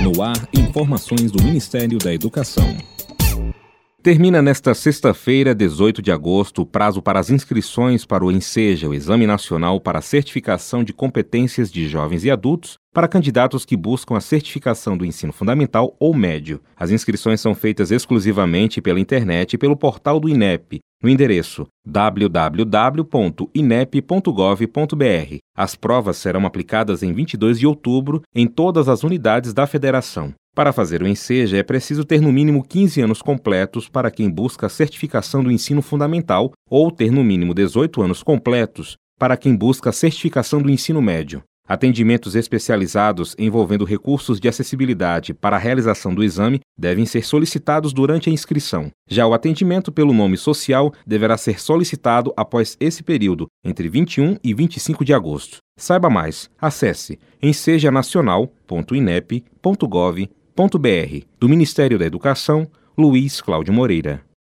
No ar, informações do Ministério da Educação. Termina nesta sexta-feira, 18 de agosto, o prazo para as inscrições para o ENSEJA, o Exame Nacional para a Certificação de Competências de Jovens e Adultos, para candidatos que buscam a certificação do ensino fundamental ou médio. As inscrições são feitas exclusivamente pela internet e pelo portal do INEP, no endereço www.inep.gov.br. As provas serão aplicadas em 22 de outubro em todas as unidades da federação. Para fazer o ENSEJA, é preciso ter no mínimo 15 anos completos para quem busca a certificação do ensino fundamental ou ter no mínimo 18 anos completos para quem busca a certificação do ensino médio. Atendimentos especializados envolvendo recursos de acessibilidade para a realização do exame devem ser solicitados durante a inscrição. Já o atendimento pelo nome social deverá ser solicitado após esse período, entre 21 e 25 de agosto. Saiba mais, acesse ensejanacional.inep.gov.br. Do Ministério da Educação, Luiz Cláudio Moreira.